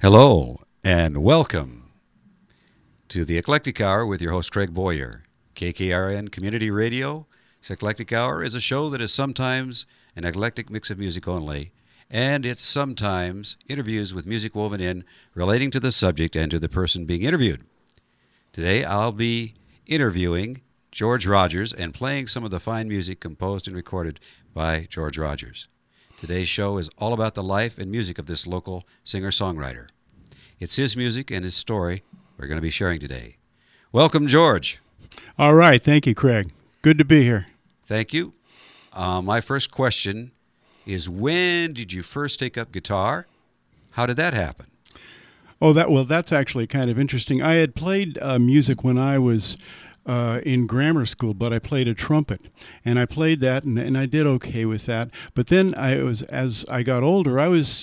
Hello and welcome to the Eclectic Hour with your host Craig Boyer. KKRN Community Radio. This Eclectic Hour is a show that is sometimes an eclectic mix of music only, and it's sometimes interviews with music woven in relating to the subject and to the person being interviewed. Today I'll be interviewing George Rogers and playing some of the fine music composed and recorded by George Rogers. Today's show is all about the life and music of this local singer-songwriter. It's his music and his story we're going to be sharing today. Welcome, George. All right. Thank you, Craig. Good to be here. Thank you. My first question is, when did you first take up guitar? How did that happen? That's actually kind of interesting. I had played music when I was in grammar school, but I played a trumpet, and I played that, and I did okay with that. But then as I got older, I was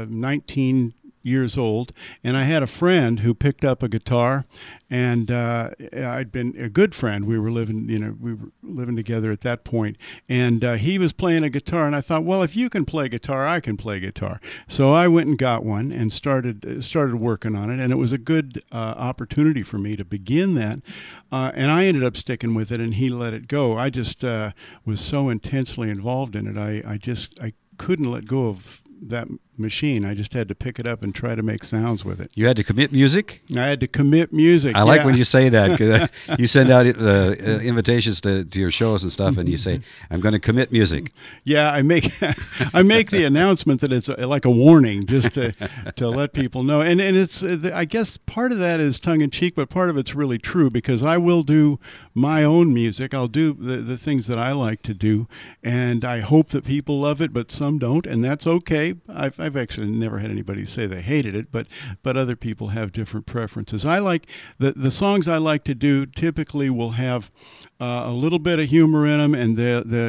19 years old, and I had a friend who picked up a guitar, and I'd been a good friend. We were living together at that point, and he was playing a guitar, and I thought, well, if you can play guitar, I can play guitar. So I went and got one and started working on it, and it was a good opportunity for me to begin that, and I ended up sticking with it, and he let it go. I just was so intensely involved in it. I couldn't let go of that machine. I just had to pick it up and try to make sounds with it. You had to commit music? I had to commit music. I like when you say that, because you send out invitations to your shows and stuff, and you say, I'm going to commit music. Yeah, I make the announcement that it's like a warning, just to let people know. And it's, I guess part of that is tongue-in-cheek, but part of it's really true, because I will do my own music. I'll do the things that I like to do, and I hope that people love it, but some don't, and that's okay. I've actually never had anybody say they hated it, but other people have different preferences. I like the songs I like to do typically will have a little bit of humor in them and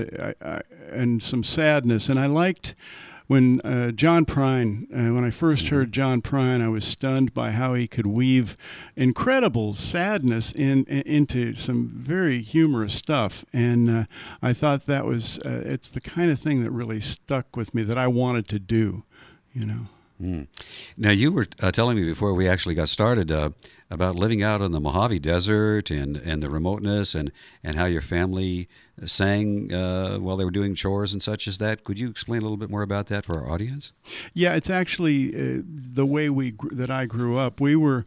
and some sadness. And I liked when John Prine, when I first heard John Prine, I was stunned by how he could weave incredible sadness into some very humorous stuff. And I thought that was, it's the kind of thing that really stuck with me that I wanted to do, you know. Now, you were telling me before we actually got started about living out in the Mojave Desert and the remoteness and how your family sang while they were doing chores and such as that. Could you explain a little bit more about that for our audience? Yeah, it's actually the way that I grew up. We were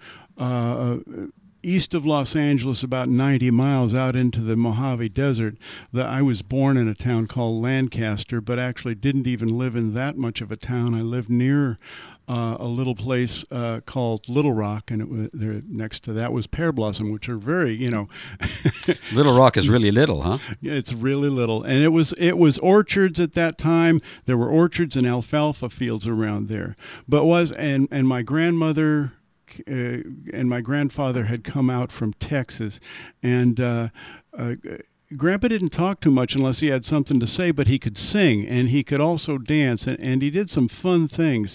east of Los Angeles, about 90 miles out into the Mojave Desert. I was born in a town called Lancaster, but actually didn't even live in that much of a town. I lived near a little place called Little Rock, and there next to that was Pear Blossom, which are very, Little Rock is really little, huh? Yeah, it's really little, and it was orchards at that time. There were orchards and alfalfa fields around there, and my grandmother and my grandfather had come out from Texas, and Grandpa didn't talk too much unless he had something to say, but he could sing, and he could also dance, and he did some fun things.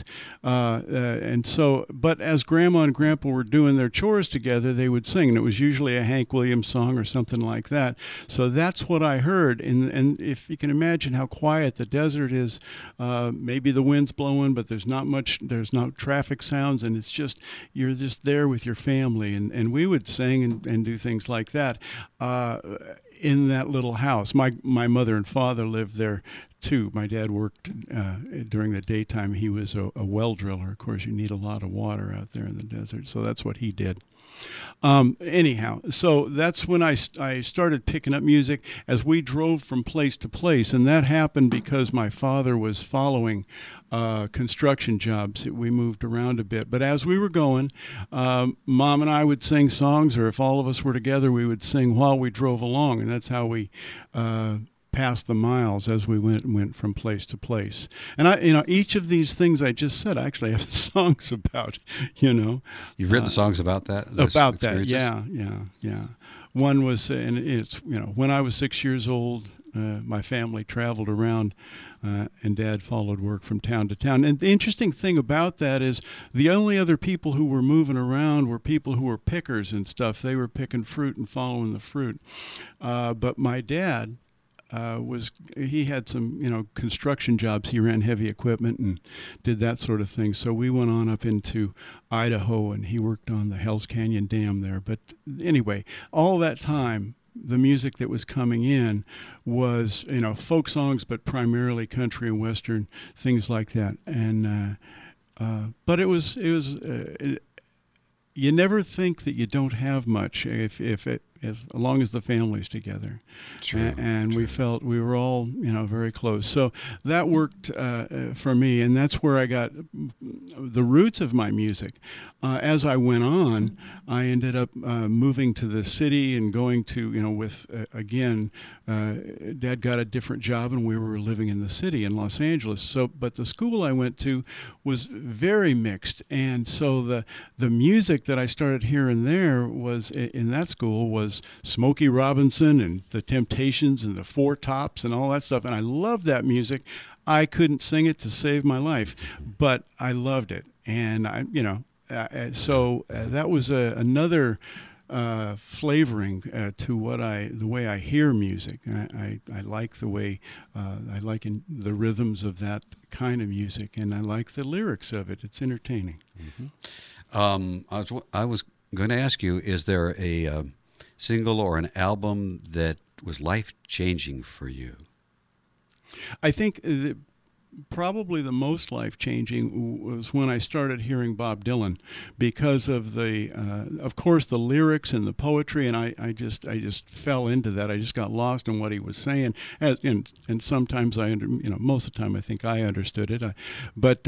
But as Grandma and Grandpa were doing their chores together, they would sing, and it was usually a Hank Williams song or something like that. So that's what I heard, and if you can imagine how quiet the desert is, maybe the wind's blowing, but there's not traffic sounds, and you're just there with your family, and we would sing and do things like that. In that little house. My mother and father lived there too. My dad worked during the daytime. He was a well driller. Of course, you need a lot of water out there in the desert, so that's what he did. Anyhow, so that's when I started picking up music as we drove from place to place, and that happened because my father was following construction jobs. We moved around a bit, but as we were going, Mom and I would sing songs, or if all of us were together, we would sing while we drove along, and that's how we passed the miles as we went from place to place. And each of these things I just said, I actually have songs about. You've written songs about that. About that, yeah. One was, and it's when I was 6 years old, my family traveled around, and Dad followed work from town to town. And the interesting thing about that is the only other people who were moving around were people who were pickers and stuff. They were picking fruit and following the fruit. But my dad he had some, construction jobs. He ran heavy equipment and did that sort of thing. So we went on up into Idaho, and he worked on the Hells Canyon Dam there. But anyway, all that time, the music that was coming in was, folk songs, but primarily country and western, things like that. And but it was you never think that you don't have much as long as the family's together. True, and true. we felt we were all, very close. So that worked for me, and that's where I got the roots of my music. As I went on, I ended up moving to the city and going to, Dad got a different job, and we were living in the city in Los Angeles. So, but the school I went to was very mixed, and so the music that I started hearing there was in that school was Smokey Robinson and the Temptations and the Four Tops and all that stuff, and I loved that music. I couldn't sing it to save my life, but I loved it, and that was another flavoring to the way I hear music. I like the way I like the rhythms of that kind of music, and I like the lyrics of it. It's entertaining. Mm-hmm. I was going to ask you: is there a single or an album that was life-changing for you? I think probably the most life-changing was when I started hearing Bob Dylan, because of of course, the lyrics and the poetry, and I just fell into that. I just got lost in what he was saying, and sometimes most of the time I think I understood it. But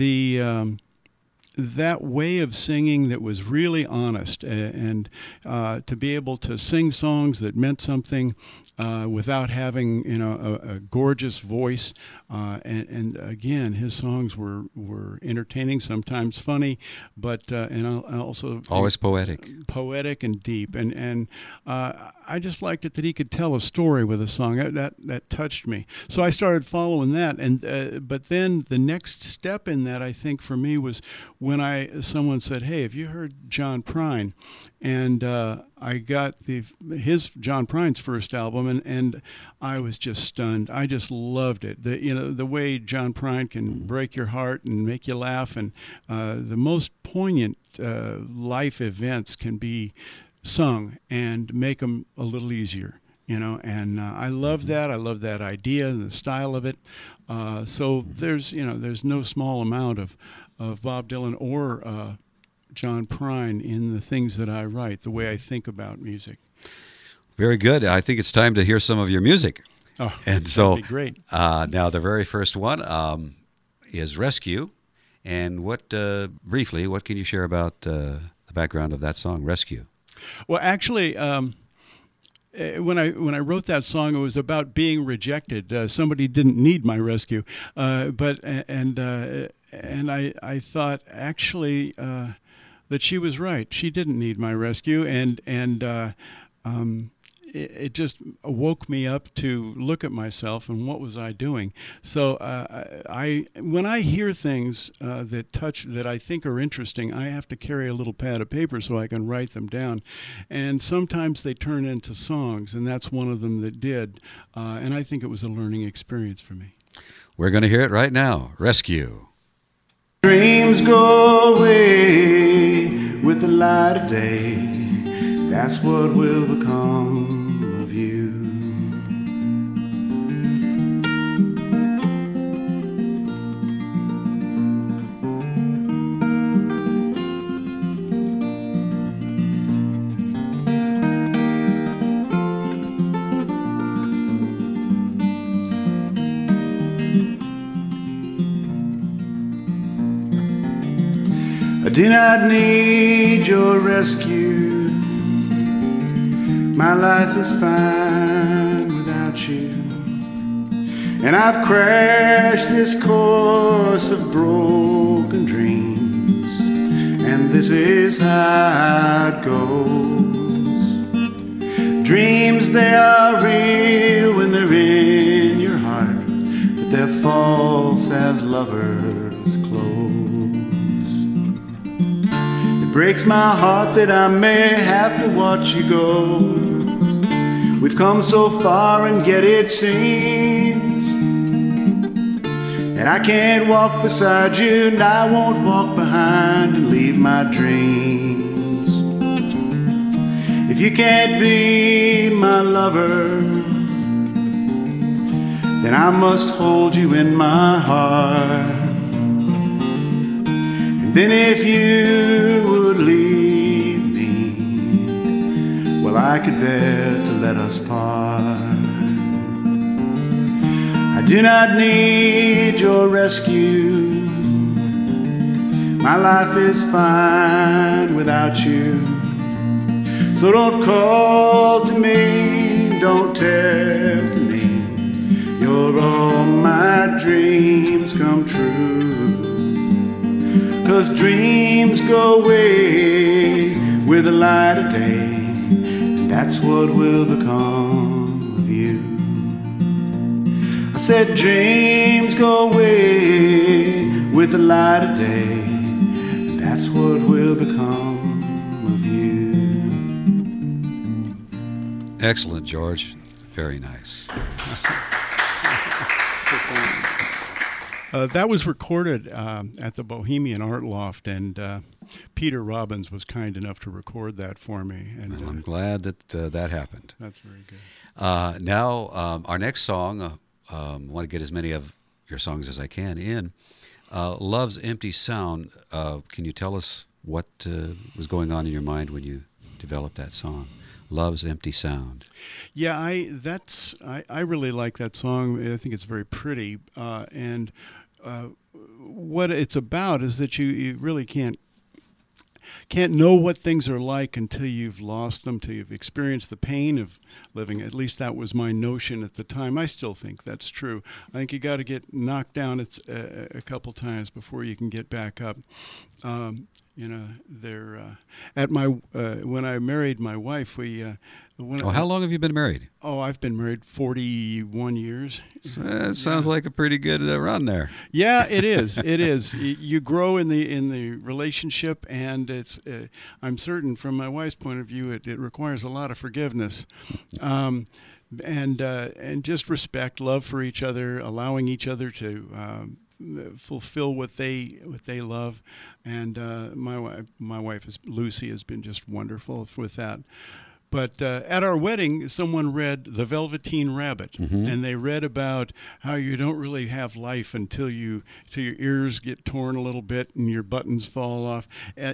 that way of singing that was really honest, and to be able to sing songs that meant something without having a gorgeous voice, and again, his songs were entertaining, sometimes funny, but and also always poetic and deep, and I just liked it that he could tell a story with a song that touched me. So I started following that, and but then the next step in that, I think, for me was when someone said, "Hey, have you heard John Prine?" And I got his John Prine's first album, and I was just stunned. I just loved it. The way John Prine can break your heart and make you laugh, and the most poignant life events can be sung and make them a little easier. And I love that. I love that idea and the style of it. So there's no small amount of Bob Dylan or John Prine in the things that I write, the way I think about music. Very good. I think it's time to hear some of your music. Oh, and so that'd be great. Now the very first one is Rescue. And briefly, what can you share about the background of that song, Rescue? Well, actually, when I wrote that song, it was about being rejected. Somebody didn't need my rescue, and I thought actually that she was right. She didn't need my rescue, and it just woke me up to look at myself and what was I doing. So when I hear things that I think are interesting, I have to carry a little pad of paper so I can write them down. And sometimes they turn into songs, and that's one of them that did. And I think it was a learning experience for me. We're going to hear it right now. Rescue. Dreams go away with the light of day. That's what will become of you. I do not need your rescue. My life is fine without you. And I've crashed this course of broken dreams, and this is how it goes. Dreams, they are real when they're in your heart, but they're false as lovers' clothes. It breaks my heart that I may have to watch you go. We've come so far and yet it seems and I can't walk beside you, and I won't walk behind and leave my dreams. If you can't be my lover, then I must hold you in my heart. And then if you would leave me, well, I could bear to let us part. I do not need your rescue. My life is fine without you. So don't call to me, don't tempt me. You're all my dreams come true. 'Cause dreams go away with the light of day, and that's what will become of you. I said dreams go away with the light of day, and that's what will become of you. Excellent, George. Very nice. That was recorded at the Bohemian Art Loft, and Peter Robbins was kind enough to record that for me. And Well, I'm glad that that happened. that's very good. Now, our next song, I want to get as many of your songs as I can in. Love's Empty Sound. Can you tell us what was going on in your mind when you developed that song? Love's Empty Sound. Yeah, I really like that song. I think it's very pretty, and what it's about is that you really can't know what things are like until you've lost them, till you've experienced the pain of living. At least that was my notion at the time. I still think that's true. I think you got to get knocked down a couple times before you can get back up. At my when I married my wife, How long have you been married? I've been married 41 years. That sounds like a pretty good run there. Yeah, it is. It is. You grow in the relationship, and it's. I'm certain, from my wife's point of view, it requires a lot of forgiveness, and just respect, love for each other, allowing each other to fulfill what they love, and my wife Lucy has been just wonderful with that. But at our wedding, someone read The Velveteen Rabbit, and they read about how you don't really have life until your ears get torn a little bit and your buttons fall off.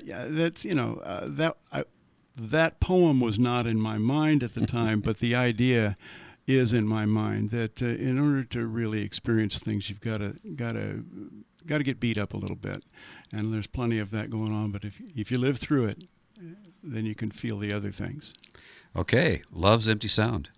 That poem was not in my mind at the time, but the idea is in my mind that in order to really experience things, you've got to get beat up a little bit, and there's plenty of that going on. But if you live through it, then you can feel the other things. Okay, Love's Empty Sound.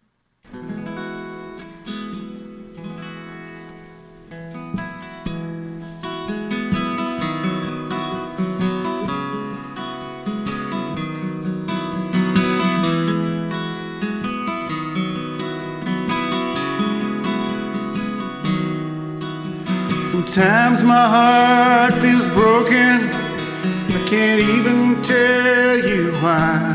Sometimes my heart feels broken, I can't even tell you why.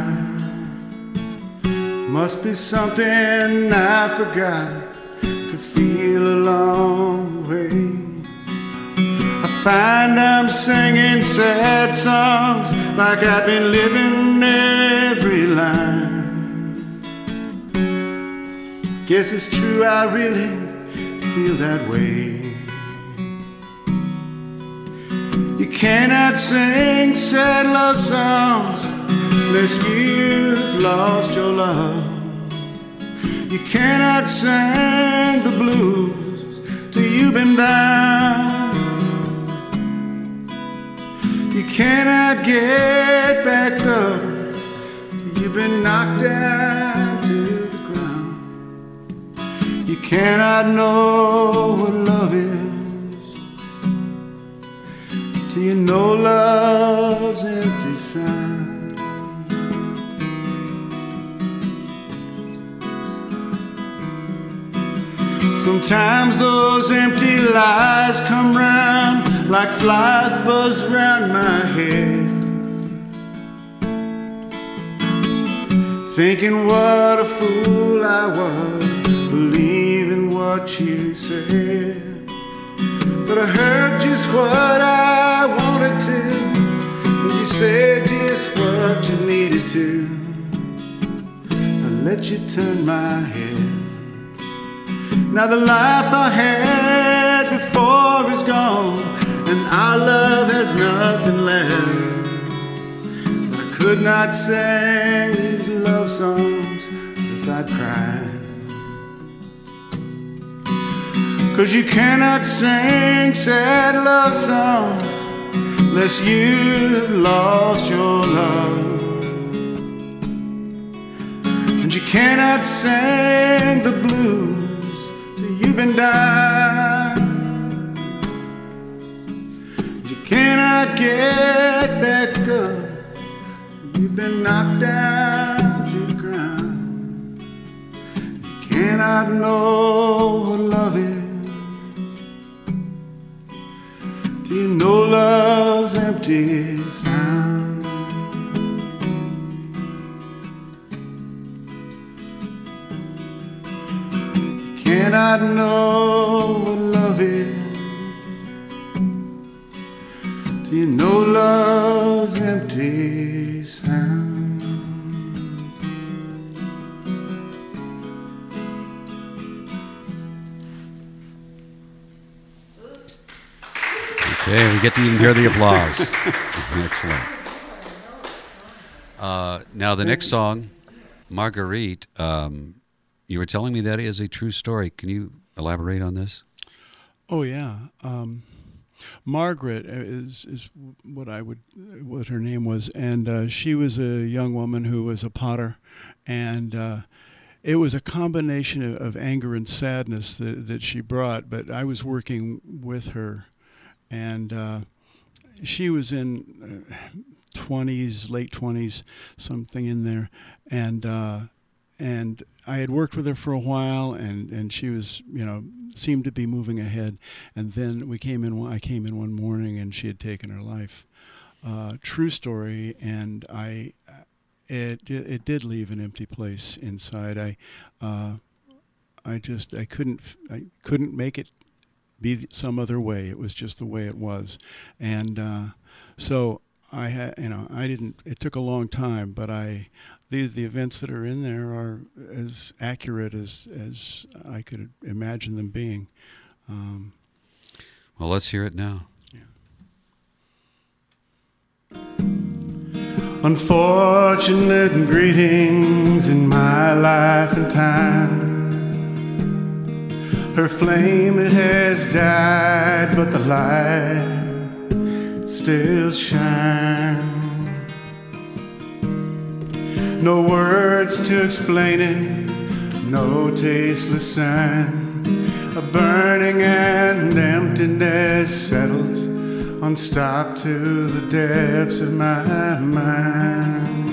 Must be something I forgot to feel along the way. I find I'm singing sad songs like I've been living every line. Guess it's true, I really feel that way. You cannot sing sad love songs unless you've lost your love. You cannot sing the blues till you've been down. You cannot get back up till you've been knocked down to the ground. You cannot know what love is till you know love's empty sound. Sometimes those empty lies come round like flies buzz round my head. thinking what a fool I was, believing what you said. But I heard just what I wanted to, and you said just what you needed to. I let you turn my head. Now the life I had before is gone, and our love has nothing left. I could not sing these love songs as I cried. 'Cause you cannot sing sad love songs unless you've lost your love. And you cannot sing the blues till you've been down. You cannot get back up, you've been knocked down to the ground. You cannot know what love is till you know love's empty sound. You cannot know what love is till you know love's empty sound. Okay, we get to even hear the applause. Excellent. Now, the next song, Marguerite, you were telling me that is a true story. Can you elaborate on this? Oh yeah, Margaret is what her name was, and she was a young woman who was a potter, and it was a combination of anger and sadness that she brought. But I was working with her, and she was in 20s, late 20s, something in there, and I had worked with her for a while, and she was, seemed to be moving ahead. And then I came in one morning, and she had taken her life. True story, and it did leave an empty place inside. I couldn't make it be some other way. It was just the way it was, and so I had, it took a long time, but the events that are in there are as accurate as I could imagine them being. Well, let's hear it now. Yeah. Unfortunate greetings in my life and time. Her flame, it has died, but the light still shines. No words to explain it, no tasteless sign. A burning and emptiness settles unstopped to the depths of my mind.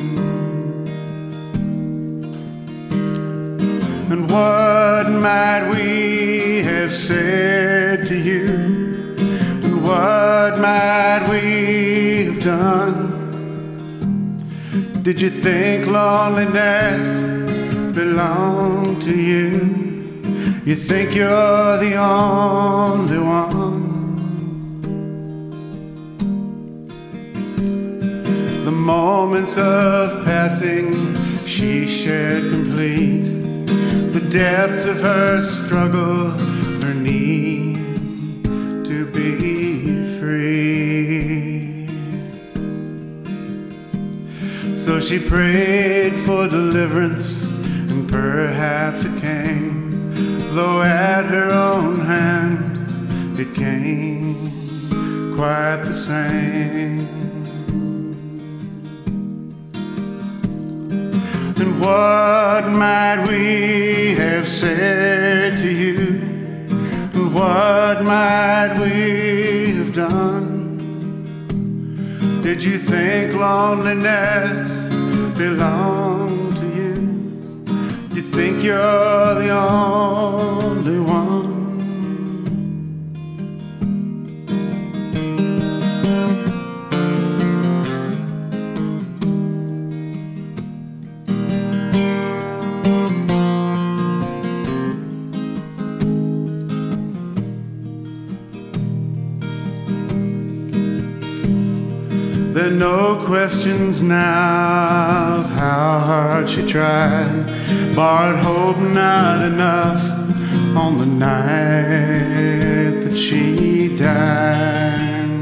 And what might we have said to you? And what might we have done? Did you think loneliness belonged to you? You think you're the only one? The moments of passing she shared complete. The depths of her struggle, her need to be free. So she prayed for deliverance, and perhaps it came, though at her own hand it came quite the same. And what might we have said to you? And what might we have done? Did you think loneliness belonged to you? You think you're the only one? There are no questions now of how hard she tried. Borrowed hope not enough on the night that she died.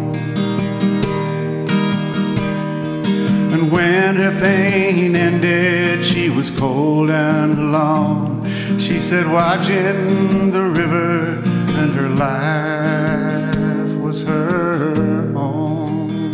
And when her pain ended, she was cold and alone. She said, watching the river, and her life was her own.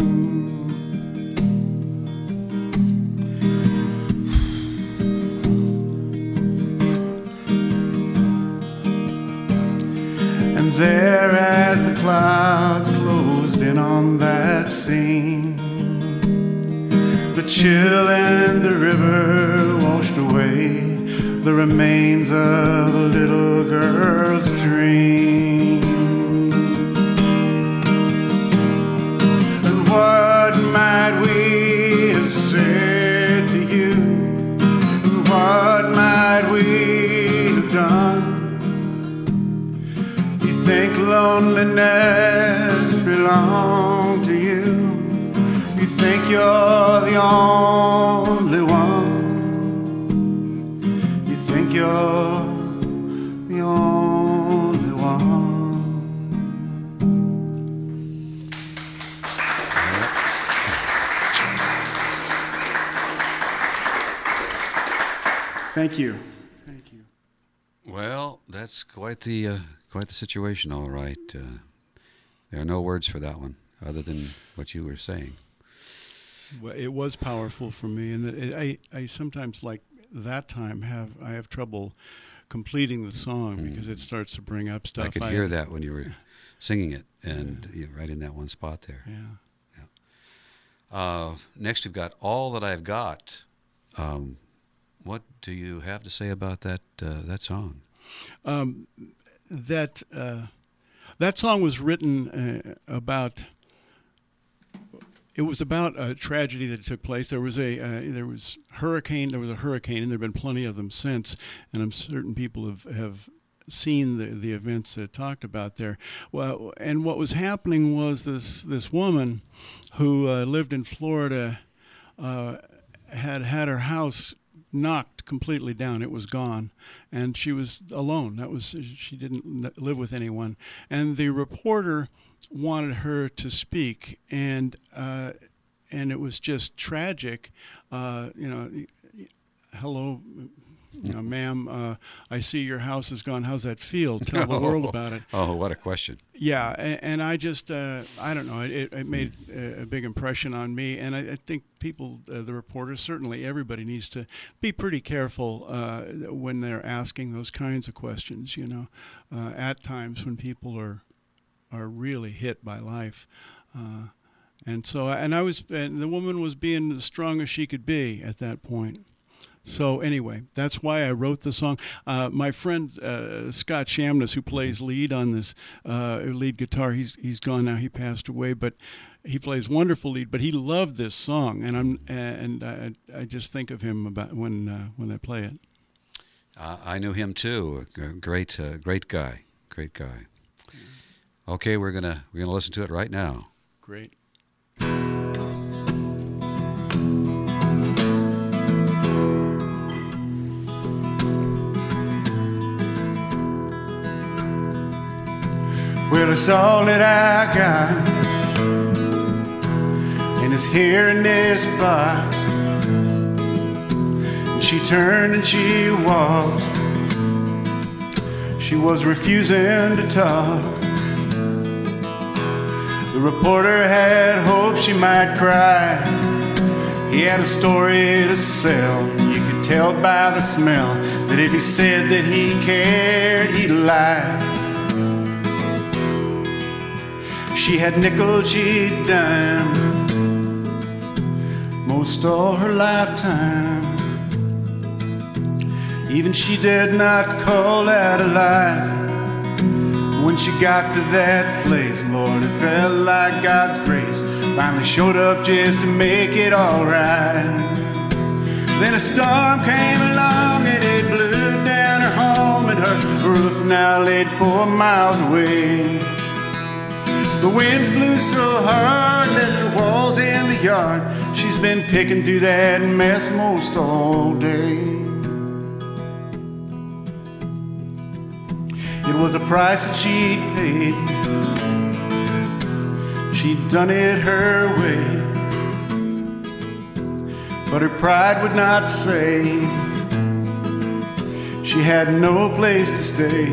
And there, as the clouds closed in on that scene, the chill and the river washed away the remains of a little girl's dream. And what might we have said to you? And what might we have done? You think loneliness belongs to you? You think you're the only one? You think you're the only one? Thank you. Thank you. Well, that's quite the situation, all right. There are no words for that one other than what you were saying. Well, it was powerful for me, and I sometimes, like that time, I have trouble completing the song because it starts to bring up stuff. I could hear that when you were singing it, and you're right in that one spot there. Yeah. Next, we've got All That I've Got. What do you have to say about that song? That song was written about. It was about a tragedy that took place. There was a hurricane, and there have been plenty of them since. And I'm certain people have seen the events that it talked about there. Well, and what was happening was this woman who lived in Florida had her house knocked completely down. It was gone, and she was alone. She didn't live with anyone, and the reporter wanted her to speak, and it was just tragic. Hello, ma'am, I see your house is gone. How's that feel? Tell the world about it. Oh, what a question. Yeah, and I just, I don't know, it made a big impression on me, and I think people, the reporters, certainly everybody needs to be pretty careful when they're asking those kinds of questions, at times when people are really hit by life. And the woman was being as strong as she could be at that point. So anyway, that's why I wrote the song. My friend Scott Shamness, who plays lead on this lead guitar, he's gone now. He passed away, but he plays wonderful lead. But he loved this song, and I just think of him about when I play it. I knew him too. Great guy. Great guy. Okay, we're gonna listen to it right now. Great. Well, it's all that I got, and it's here in this box. And she turned and she walked. She was refusing to talk. The reporter had hoped she might cry. He had a story to sell. You could tell by the smell that if he said that he cared, he'd lie. She had nickel, she'd dime, most all her lifetime. Even she did not call that a life. When she got to that place, Lord, it felt like God's grace finally showed up just to make it all right. Then a storm came along and it blew down her home, and her roof now laid 4 miles away. The winds blew so hard that the walls in the yard. She's been picking through that mess most all day. It was a price that she'd paid. She'd done it her way, but her pride would not say she had no place to stay.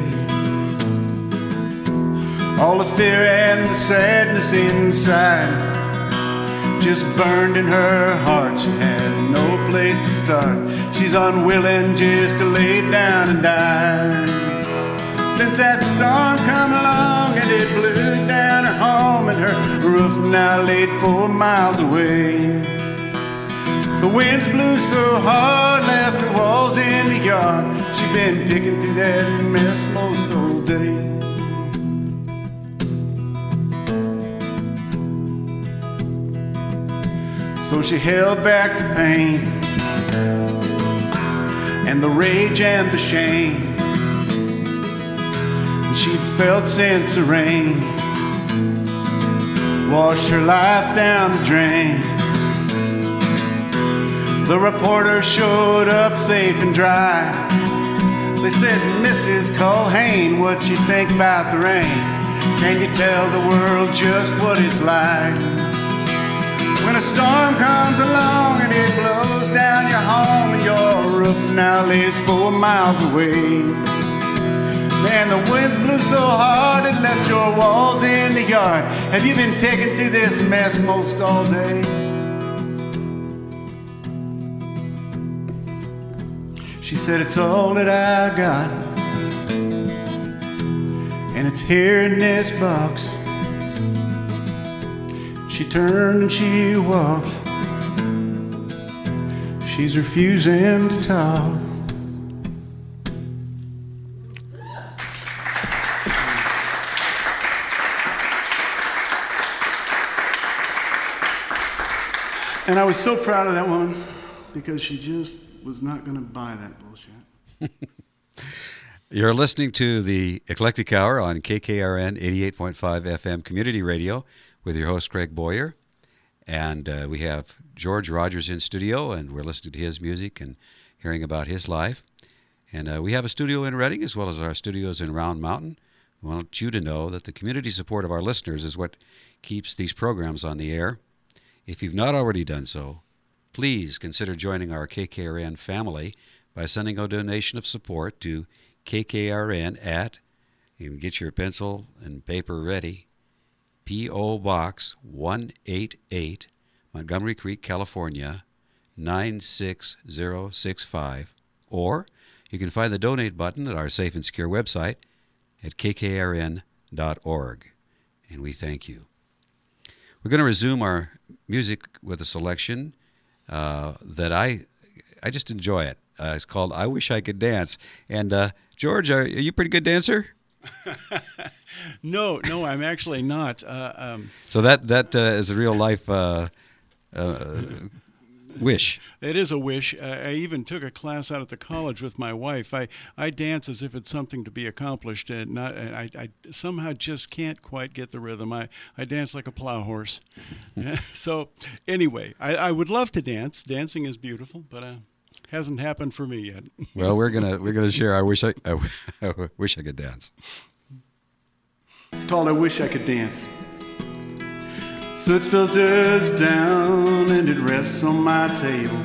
All the fear and the sadness inside just burned in her heart. She had no place to start. She's unwilling just to lay down and die. Since that storm come along and it blew down her home, and her roof now laid 4 miles away. The winds blew so hard, left her walls in the yard. She's been picking through that mess most all day. So she held back the pain and the rage and the shame that she'd felt since the rain washed her life down the drain. The reporter showed up safe and dry. They said, Mrs. Culhane, what you think about the rain? Can you tell the world just what it's like when a storm comes along and it blows down your home, and your roof now lays 4 miles away? Man, the winds blew so hard it left your walls in the yard. Have you been picking through this mess most all day? She said, it's all that I got, and it's here in this box. She turned and she walked. She's refusing to talk. And I was so proud of that woman because she just was not going to buy that bullshit. You're listening to the Eclectic Hour on KKRN 88.5 FM Community Radio with your host, Craig Boyer. And we have George Rogers in studio, and we're listening to his music and hearing about his life. And we have a studio in Redding as well as our studios in Round Mountain. We want you to know that the community support of our listeners is what keeps these programs on the air. If you've not already done so, please consider joining our KKRN family by sending a donation of support to KKRN at, you can get your pencil and paper ready, P.O. Box 188, Montgomery Creek, California, 96065. Or you can find the donate button at our safe and secure website at kkrn.org. And we thank you. We're going to resume our music with a selection that I just enjoy it. It's called I Wish I Could Dance. And George, are you a pretty good dancer? No, I'm actually not. So that is a real life wish. It is a wish. I even took a class out at the college with my wife. I dance as if it's something to be accomplished, and I somehow just can't quite get the rhythm. I dance like a plow horse. So anyway, I would love to dance. Dancing is beautiful, but hasn't happened for me yet. Well, we're gonna share. I wish I could dance. It's called I Wish I Could Dance. Soot filters down and it rests on my table.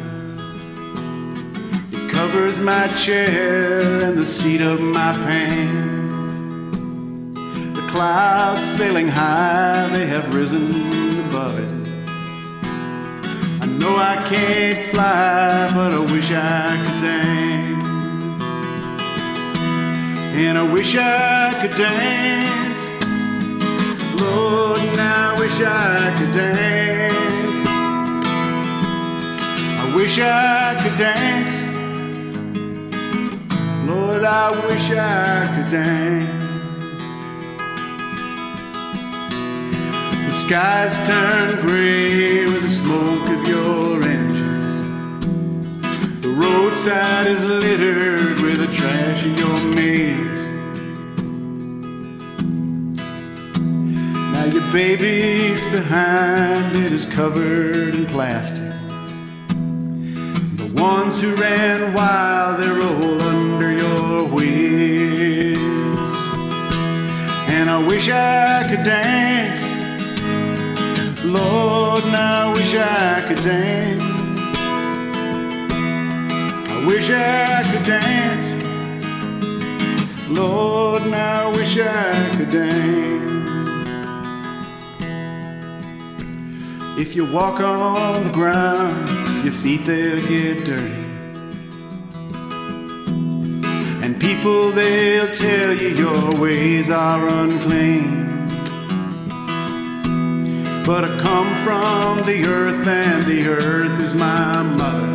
It covers my chair and the seat of my pants. The clouds sailing high, they have risen above it. I know I can't fly, but I wish I could dance. And I wish I could dance. Lord, now I wish I could dance. I wish I could dance. Lord, I wish I could dance. The skies turn gray with the smoke of your engines. The roadside is littered with the trash in your maze. Now your baby face behind it is covered in plastic. The ones who ran wild, they roll under your wheel. And I wish I could dance, Lord, now I wish I could dance. I wish I could dance, Lord, now I wish I could dance. If you walk on the ground, your feet they'll get dirty. And people they'll tell you your ways are unclean. But I come from the earth and the earth is my mother.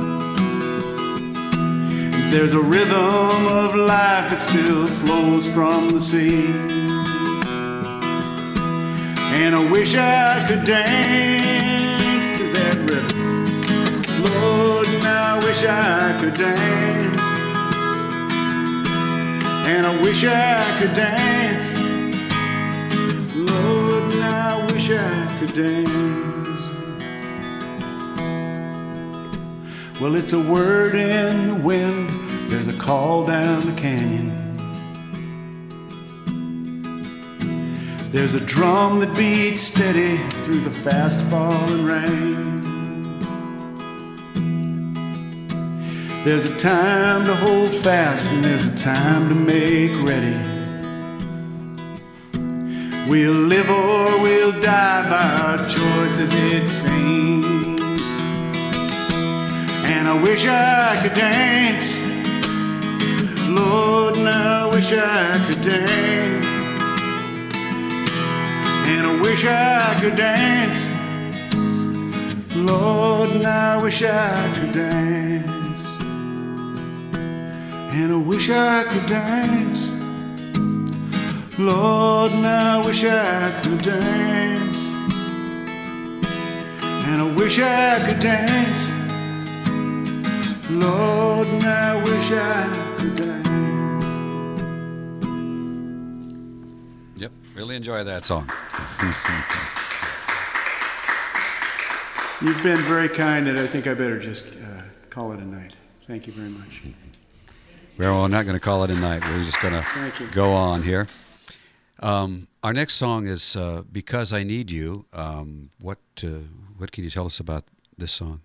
There's a rhythm of life that still flows from the sea. And I wish I could dance to that rhythm. Lord, now I wish I could dance. And I wish I could dance. Lord, now I wish I could dance. Well, it's a word in the wind. There's a call down the canyon. There's a drum that beats steady through the fast falling rain. There's a time to hold fast and there's a time to make ready. We'll live or we'll die by our choices, it seems. And I wish I could dance, Lord, now I wish I could dance. And I wish I could dance, Lord, now I wish I could dance. And I wish I could dance, Lord, now I wish I could dance. And I wish I could dance, Lord, now I wish I could dance. Yep, really enjoy that song. You've been very kind, and I think I better just call it a night. Thank you very much. Well, we're not going to call it a night. We're just going to go on here. Our next song is Because I Need You. What can you tell us about this song?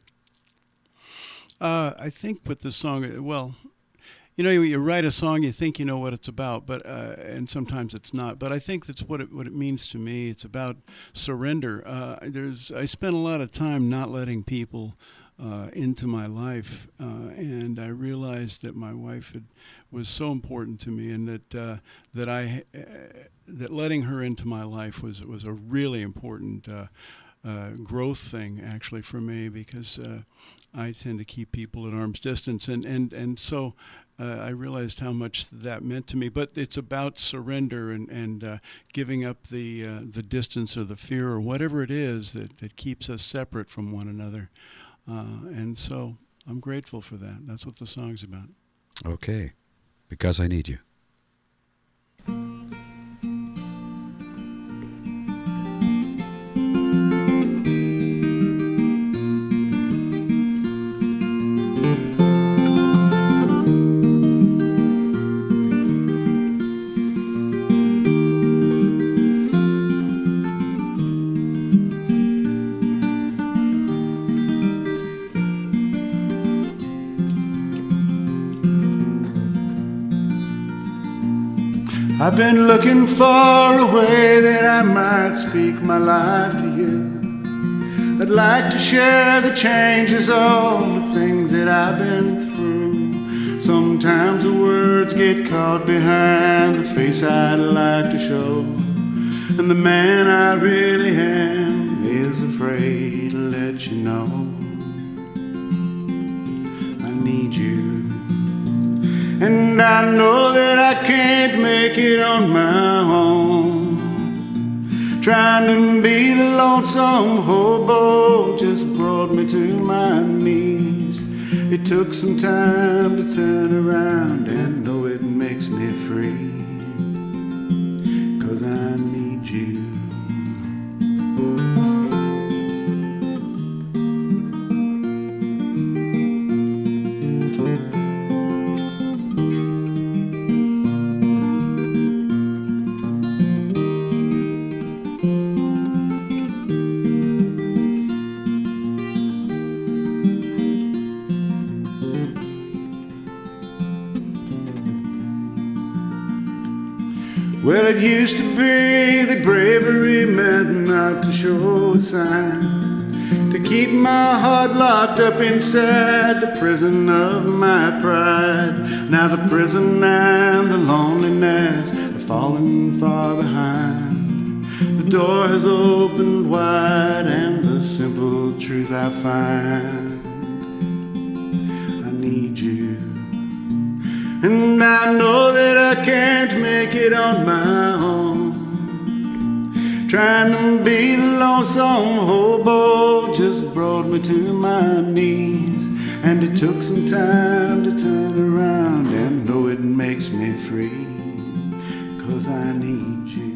I think with this song, well, you know, you write a song, you think you know what it's about, but and sometimes it's not. But I think that's what it means to me. It's about surrender. I spent a lot of time not letting people into my life, and I realized that my wife was so important to me, and that letting her into my life was a really important growth thing, actually, for me, because I tend to keep people at arm's distance, and so I realized how much that meant to me. But it's about surrender and giving up the distance or the fear or whatever it is that keeps us separate from one another. And so I'm grateful for that. That's what the song's about. Okay. Because I Need You. I've been looking for a way that I might speak my life to you. I'd like to share the changes, all the things that I've been through. Sometimes the words get caught behind the face I'd like to show, and the man I really am is afraid to let you know. I need you. And I know that I can't make it on my own. Trying to be the lonesome hobo just brought me to my knees. It took some time to turn around, and though it makes me free, 'cause I need you. Well, it used to be that bravery meant not to show a sign, to keep my heart locked up inside the prison of my pride. Now the prison and the loneliness are falling far behind. The door has opened wide and the simple truth I find: I need you. And I know that I can't make it on my own. Trying to be the lonesome hobo just brought me to my knees. And it took some time to turn around and know it makes me free, 'cause I need you.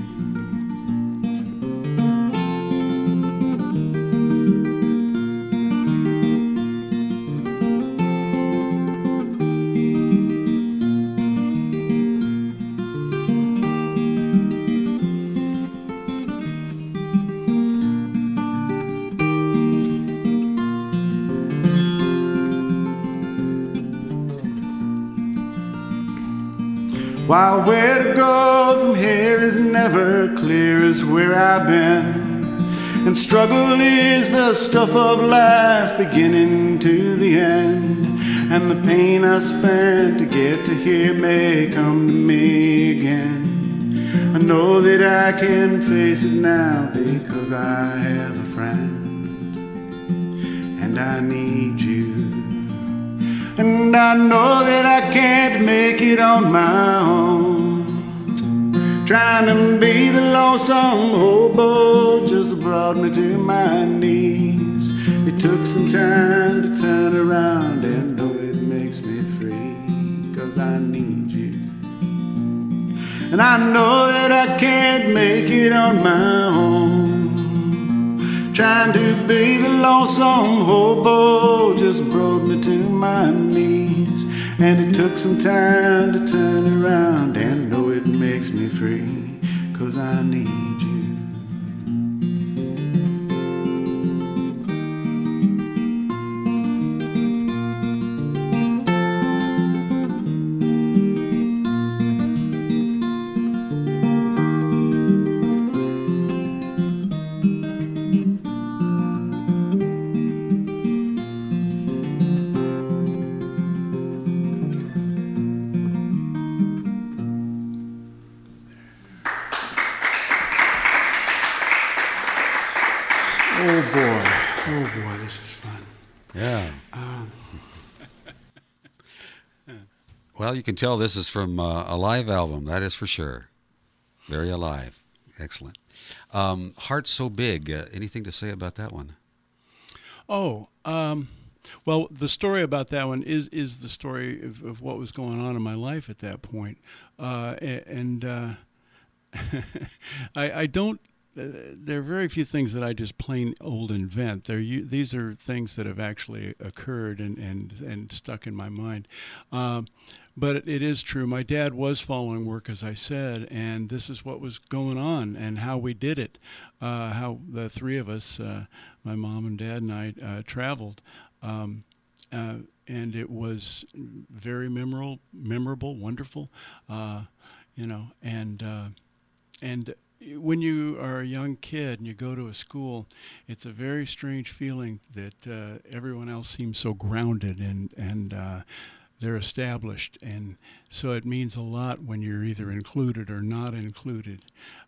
While where to go from here is never clear as where I've been, and struggle is the stuff of life beginning to the end, and the pain I spent to get to here may come to me again. I know that I can face it now because I have a friend, and I need you. And I know that I can't make it on my own. Trying to be the lonesome hobo just brought me to my knees. It took some time to turn around and know it makes me free, 'cause I need you. And I know that I can't make it on my own. Trying to be the lonesome hobo just brought me to my knees. And it took some time to turn around and know it makes me free, 'cause I need you. Oh boy, this is fun. Yeah. Well, you can tell this is from a live album, that is for sure. Very alive. Excellent. Heart So Big. Anything to say about that one? Well, the story about that one is the story of what was going on in my life at that point. I don't. There are very few things that I just plain old invent. These are things that have actually occurred and stuck in my mind. But it is true. My dad was following work, as I said, and this is what was going on and how we did it. How the three of us, my mom and dad and I, traveled. And it was very memorable, wonderful, and when you are a young kid and you go to a school, it's a very strange feeling that everyone else seems so grounded and they're established, and so it means a lot when you're either included or not included.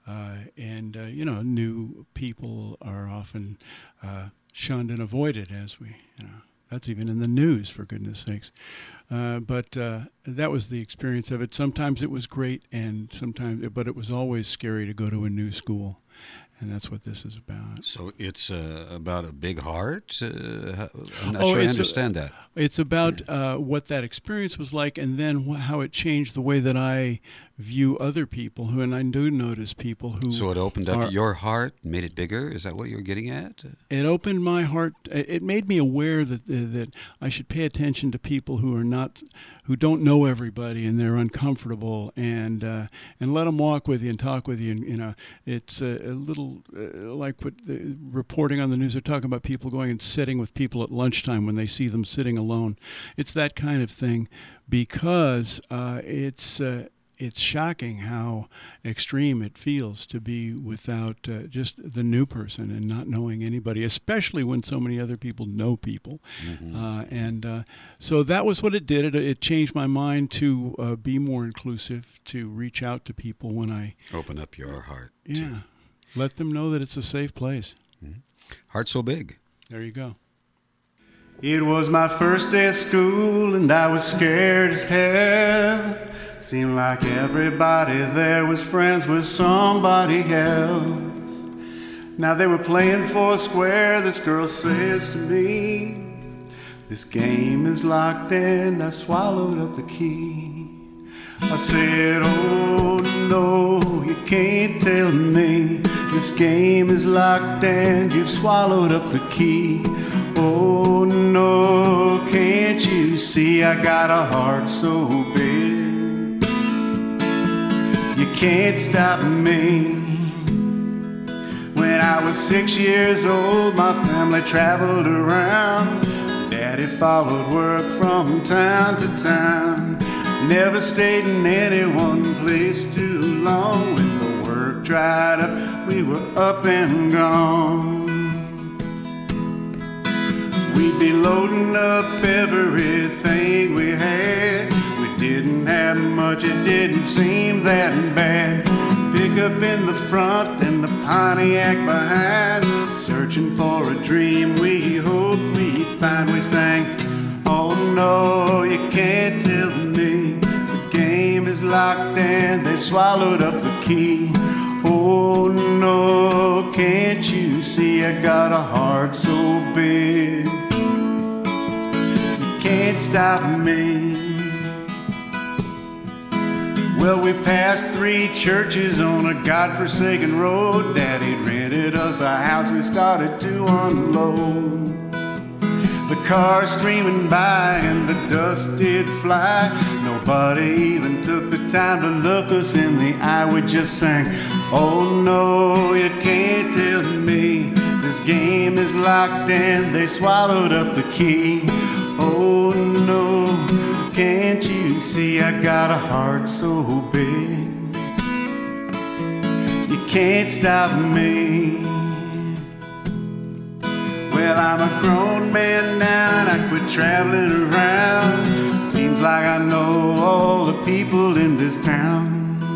New people are often shunned and avoided, as we, that's even in the news, for goodness sakes. But that was the experience of it. Sometimes it was great, but it was always scary to go to a new school, and that's what this is about. So it's about a big heart? I'm not sure I understand that. It's about what that experience was like, and then how it changed the way that I view other people, and I do notice people who... So it opened up your heart, made it bigger? Is that what you're getting at? It opened my heart. It made me aware that I should pay attention to people who don't know everybody, and they're uncomfortable, and let them walk with you and talk with you. And, it's a little like what reporting on the news. They're talking about people going and sitting with people at lunchtime when they see them sitting alone. It's that kind of thing, because it's shocking how extreme it feels to be without just the new person and not knowing anybody, especially when so many other people know people. So that was what it did. It changed my mind to be more inclusive, to reach out to people when I open up your heart. Yeah, let them know that it's a safe place. Heart So Big. There you go. It was my first day of school and I was scared as hell. Seemed like everybody there was friends with somebody else. Now they were playing for a square. This girl says to me, "This game is locked," and I swallowed up the key. I said, "Oh no, you can't tell me this game is locked and you've swallowed up the key. Oh no, can't you see I got a heart so big you can't stop me." When I was 6 years old, my family traveled around. Daddy followed work from town to town. Never stayed in any one place too long. When the work dried up, we were up and gone. We'd be loading up everything we had. We didn't have much, it didn't seem that bad. Pick up in the front and the Pontiac behind. Searching for a dream we hoped we'd find. We sang, "Oh no, you can't tell me the game is locked and they swallowed up the key. Oh no, can't you see I got a heart so big you can't stop me." Well, we passed 3 churches on a godforsaken road. Daddy rented us a house, we started to unload. The cars streaming by and the dust did fly. Nobody even took the time to look us in the eye. We just sang, "Oh no, you can't tell me this game is locked and they swallowed up the key. Oh no, can't you see I got a heart so big you can't stop me." Well, I'm a grown man now and I quit traveling around. Seems like I know all the people in this town.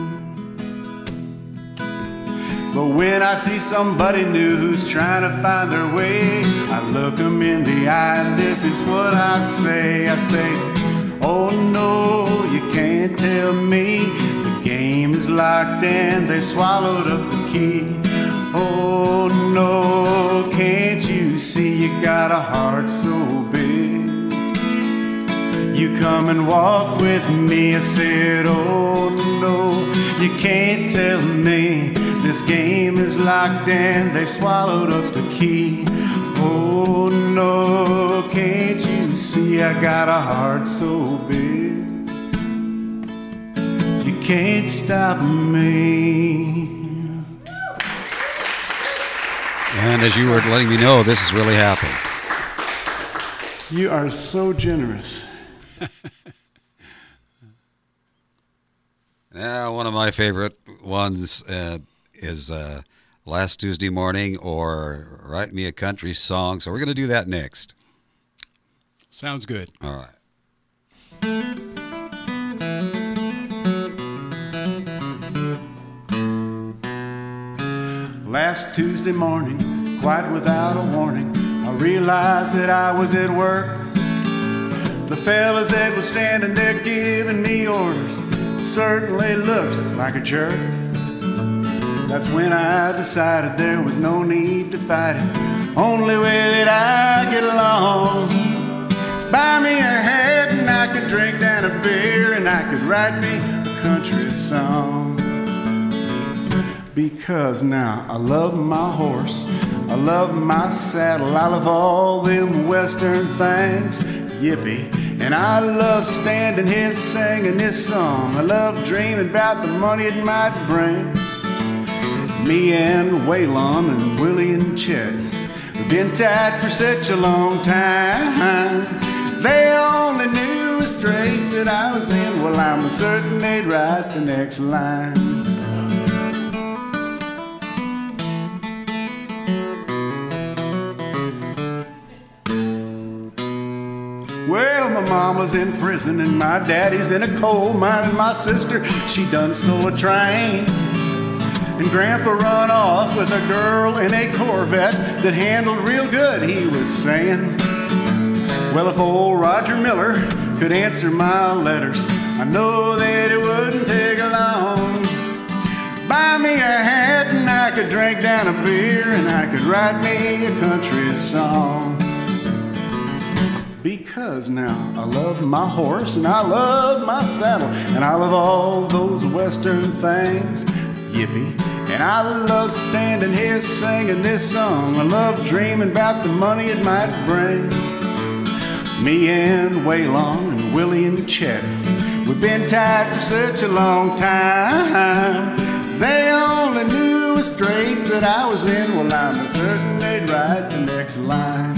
But when I see somebody new who's trying to find their way, I look them in the eye and this is what I say. I say, "Oh no, you can't tell me the game is locked and they swallowed up the key. Oh no, can't you see you got a heart so big you come and walk with me." I said, "Oh no, you can't tell me this game is locked and they swallowed up the key. Oh no, can't you see I got a heart so big you can't stop me." And as you were letting me know, this is really happening. You are so generous. Now, one of my favorite ones is Last Tuesday Morning or Write Me a Country Song. So we're going to do that next. Sounds good. All right. Last Tuesday morning, quite without a warning, I realized that I was at work. The fellas that were standing there giving me orders certainly looked like a jerk. That's when I decided there was no need to fight it. Only way that I get along. Buy me a hat and I could drink down a beer and I could write me a country song. Because now I love my horse, I love my saddle, I love all them western things, yippee. And I love standing here singing this song. I love dreaming about the money it might bring. Me and Waylon and Willie and Chet, we've been tied for such a long time. They only knew straits that I was in, well, I'm certain they'd write the next line. Well, my mama's in prison and my daddy's in a coal mine, and my sister, she done stole a train. And Grandpa run off with a girl in a Corvette that handled real good, he was saying. Well, if old Roger Miller could answer my letters, I know that it wouldn't take long. Buy me a hat and I could drink down a beer, and I could write me a country song. Because now I love my horse and I love my saddle, and I love all those western things, yippee. And I love standing here singing this song. I love dreaming about the money it might bring. Me and Waylon and Willie and Chet, we've been tied for such a long time. They only knew the straits that I was in, well, I'm certain they'd write the next line.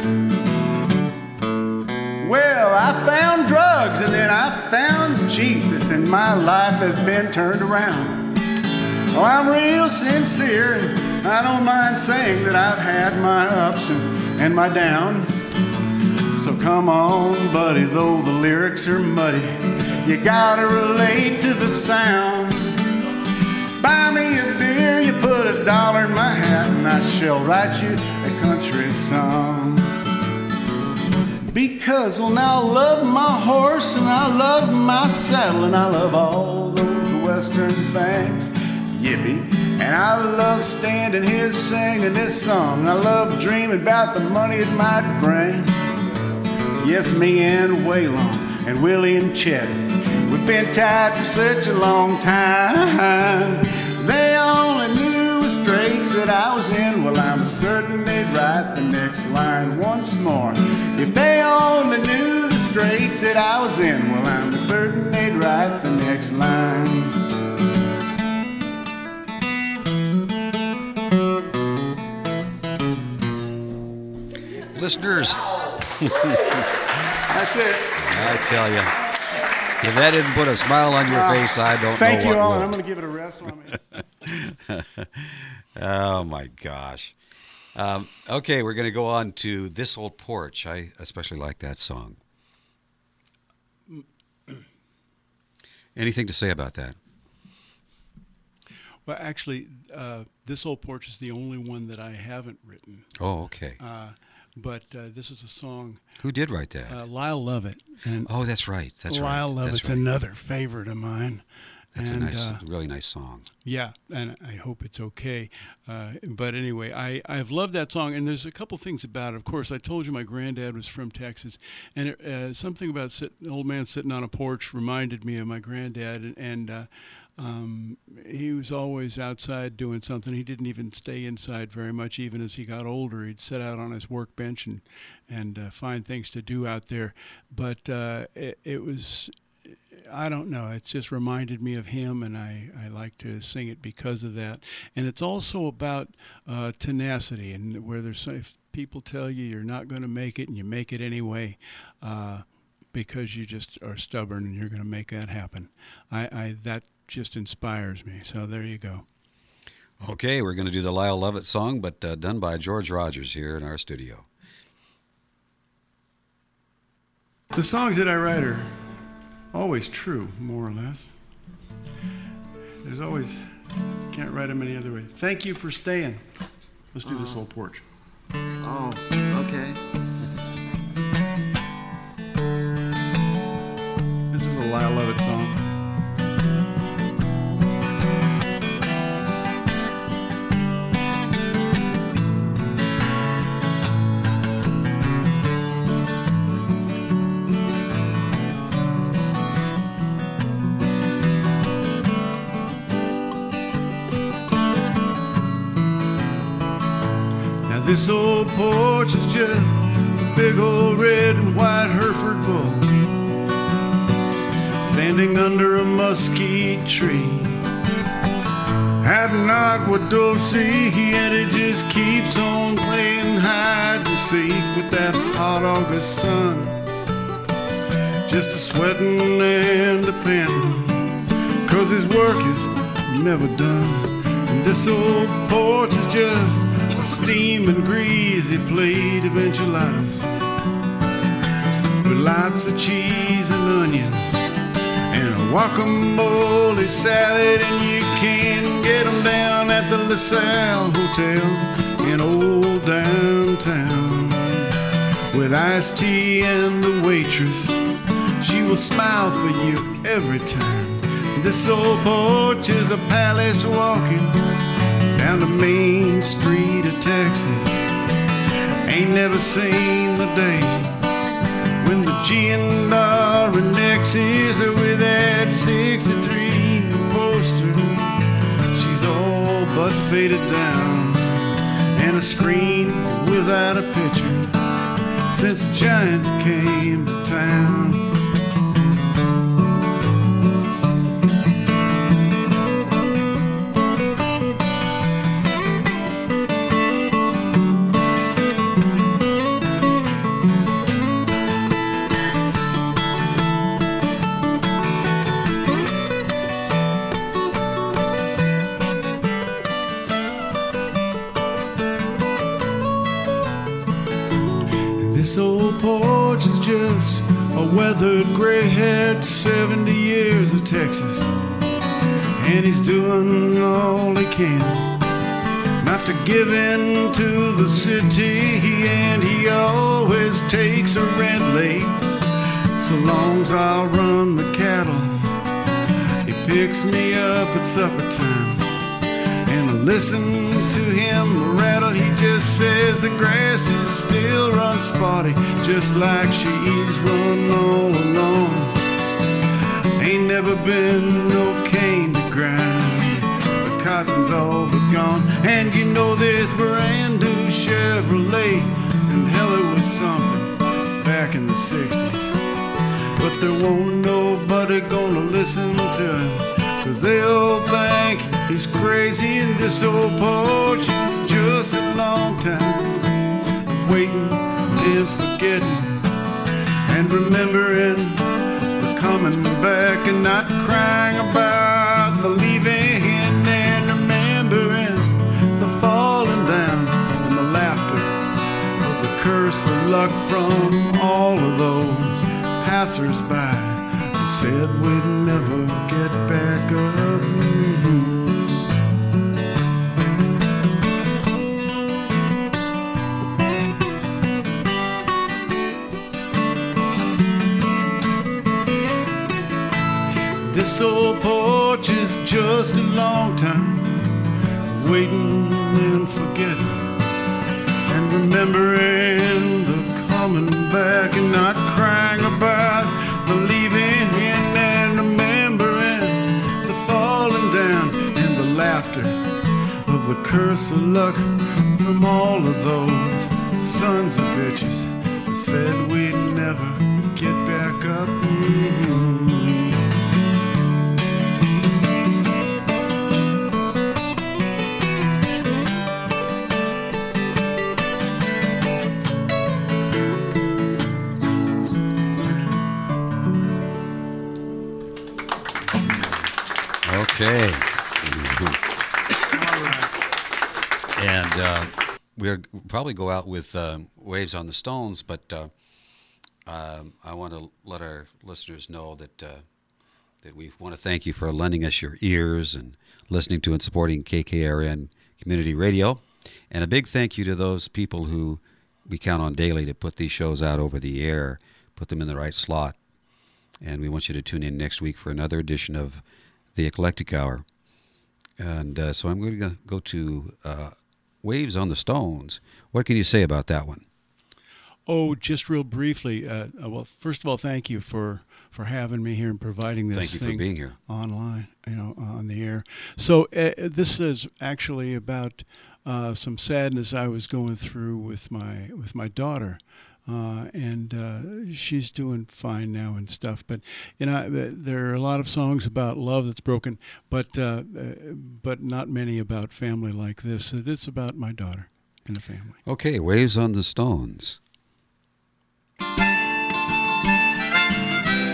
Well, I found drugs and then I found Jesus, and my life has been turned around. Oh, I'm real sincere, and I don't mind saying that I've had my ups and my downs. So come on, buddy, though the lyrics are muddy, you gotta relate to the sound. Buy me a beer, you put $1 in my hat, and I shall write you a country song. Because, well, now I love my horse and I love my saddle, and I love all those western things, yippee. And I love standing here singing this song. I love dreaming about the money it might bring. Yes, me and Waylon and Willie and Chet, we've been tied for such a long time. They only knew the straits that I was in, well, I'm certain they'd write the next line once more. If they only knew the straits that I was in, well, I'm certain they'd write the next line. Listeners, that's it. I tell you, if that didn't put a smile on your face, I don't know what Thank you all, will. and I'm going to give it a rest on me. Oh, my gosh. Okay, we're going to go on to This Old Porch. I especially like that song. Anything to say about that? Well, actually, This Old Porch is the only one that I haven't written. Oh, okay. But this is a song. Who did write that? Lyle Lovett. And Oh, that's right. That's right. Lyle Lovett's That's right. another favorite of mine. That's and, a nice, really nice song. Yeah, and I hope it's okay. But anyway, I've loved that song, and there's a couple things about it. Of course, I told you my granddad was from Texas, and something about an old man sitting on a porch reminded me of my granddad, and he was always outside doing something. He didn't even stay inside very much. Even as he got older, he'd sit out on his workbench and find things to do out there. But it was, I don't know, it just reminded me of him, and I like to sing it because of that. And it's also about tenacity, and where if people tell you you're not going to make it and you make it anyway, because you just are stubborn and you're going to make that happen. That just inspires me. So there you go. Okay, we're going to do the Lyle Lovett song, but done by George Rogers here in our studio. The songs that I write are always true, more or less. There's always, can't write them any other way. Thank you for staying. Let's do This Old Porch. Oh, okay. This is a Lyle Lovett song. This old porch is just a big old red and white Hereford bull standing under a mesquite tree. Had an aqua dulce, and it just keeps on playing hide and seek with that hot August sun. just a sweating and a panting, 'cause his work is never done. And this old porch is just a steaming, greasy plate of enchiladas with lots of cheese and onions and a guacamole salad, and you can get them down at the LaSalle Hotel in old downtown. With iced tea and the waitress, she will smile for you every time. This old porch is a palace walking down the main street of Texas. Ain't never seen the day when the G&R annexes her with that 63 poster. She's all but faded down, and a screen without a picture since Giant came to town. This old porch is just a weathered, gray-haired 70 years of Texas, and he's doing all he can not to give in to the city, and he always takes a rent late. So long's I'll run the cattle, he picks me up at supper time, and I listen to him rattle. He just says the grass is still run spotty, just like she's run all along. Ain't never been no cane to grind, the cotton's all but gone. And you know this brand new Chevrolet, and hell, it was something back in the 60s. But there won't nobody gonna listen to him, 'cause they'll think he's crazy. And this old porch is just a long time waiting and forgetting and remembering the coming back, and not crying about the leaving, and remembering the falling down and the laughter of the curse of luck from all of those passers-by who said we'd never get back up. This old porch is just a long time waiting and forgetting and remembering the coming back, and not crying about the leaving, and remembering the falling down and the laughter of the curse of luck from all of those sons of bitches that said we'd never get back up. Okay. And we'll probably go out with Waves on the Stones, but I want to let our listeners know that we want to thank you for lending us your ears and listening to and supporting KKRN Community Radio. And a big thank you to those people who we count on daily to put these shows out over the air, put them in the right slot. And we want you to tune in next week for another edition of the Eclectic Hour. And so I'm going to go to Waves on the Stones. What can you say about that one? Oh, just real briefly. Well, first of all, thank you for having me here and providing this Thank you thing for being here. online, on the air. So this is actually about some sadness I was going through with my daughter. And she's doing fine now and stuff. But there are a lot of songs about love that's broken, but not many about family like this. It's about my daughter and the family. Okay, Waves on the Stones.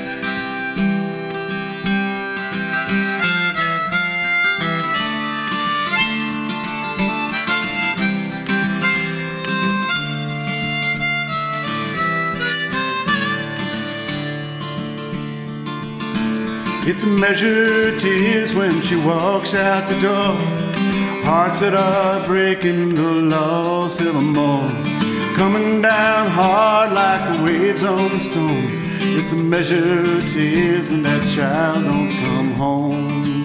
It's a measure of tears when she walks out the door. Hearts that are breaking, the loss evermore. Coming down hard like the waves on the stones. It's a measure of tears when that child don't come home.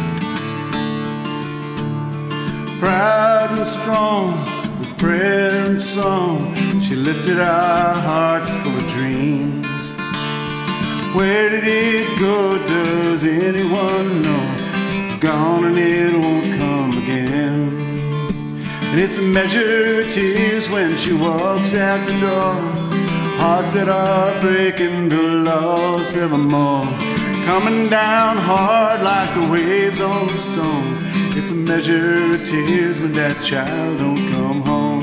Proud and strong, with prayer and song, she lifted our hearts full of dreams. Where did it go? Does anyone know? It's gone and it won't come again. And it's a measure of tears when she walks out the door. Hearts that are breaking, the loss evermore. Coming down hard like the waves on the stones. It's a measure of tears when that child don't come home.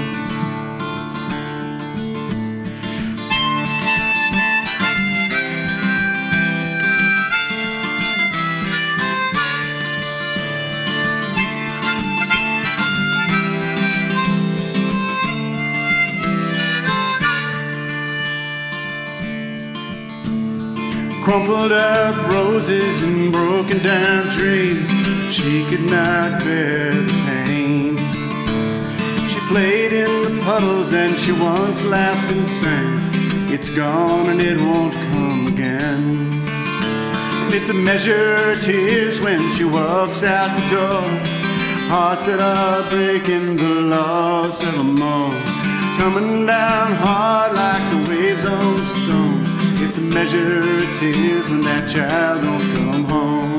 Crumpled up roses and broken down dreams. She could not bear the pain. She played in the puddles and she once laughed and sang. It's gone and it won't come again. It's a measure of tears when she walks out the door. Hearts that are breaking, the loss evermore. Coming down hard like the waves on the stones. It's a measure of tears when that child don't come home.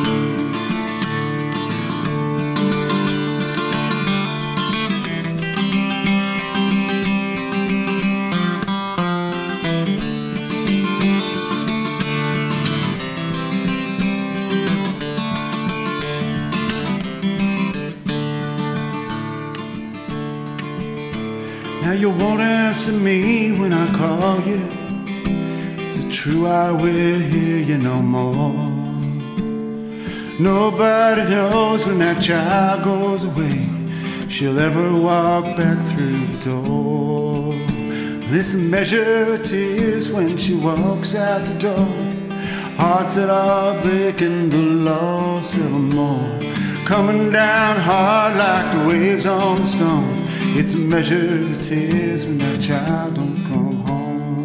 Now you won't answer me when I call you. True, I will hear you no more. Nobody knows when that child goes away, she'll ever walk back through the door. And it's a measure of tears when she walks out the door. Hearts that are breaking, the loss evermore. Coming down hard like the waves on the stones. It's a measure of tears when that child don't come home.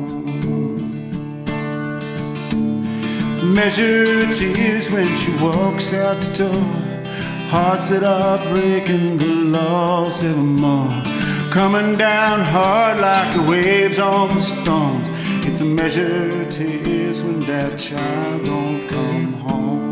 Measure of tears when she walks out the door. Hearts that are breaking, the loss evermore. Coming down hard like the waves on the stones. It's a measure of tears when that child don't come home.